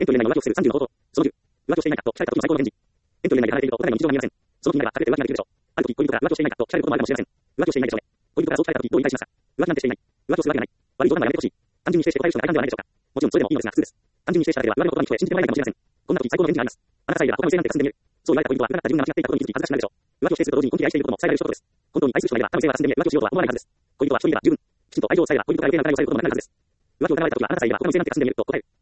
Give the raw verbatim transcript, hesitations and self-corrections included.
エントリー内は浮気をするさんじゅうの方法。そのじゅう、浮気をしていないかと聞かれた時の最高の返事。エントリー内で離れているとお互いの日常が見えません。その時になれば隠れて浮気ができるでしょう。ある時、恋人から浮気をしていないかと聞かれることもあるかもしれません。浮気をしていないでしょうね。恋人からそう聞かれた時どう理解しますか？浮気なんてしていない。浮気をするわけがない。悪い冗談はやめてほしい。単純に否定して答える人が大半ではないでしょうか。もちろんそれでもいいのですが普通です。単純に否定しただけでは言われる言葉に聞こえ信じてもらえないかもしれません。こんな時最高の返事があります。あなたさえいれば他の異性なんて霞んで見える。そう言われた恋人は占った自分が間違っていたことに気づき恥ずかしくなるでしょう。浮気を否定すると同時に本気で愛していることも伝えられる一言です。本当に愛する人がいれば他の異性は霞んで見え浮気をしようとは思わないはずです。恋人は一人いれば十分。きちんと愛情を伝えれば恋人から余計な疑いをされることもなくなるはずです。浮気を疑われた時はあなたさえいれば他の異性なんて霞んで見えると答える。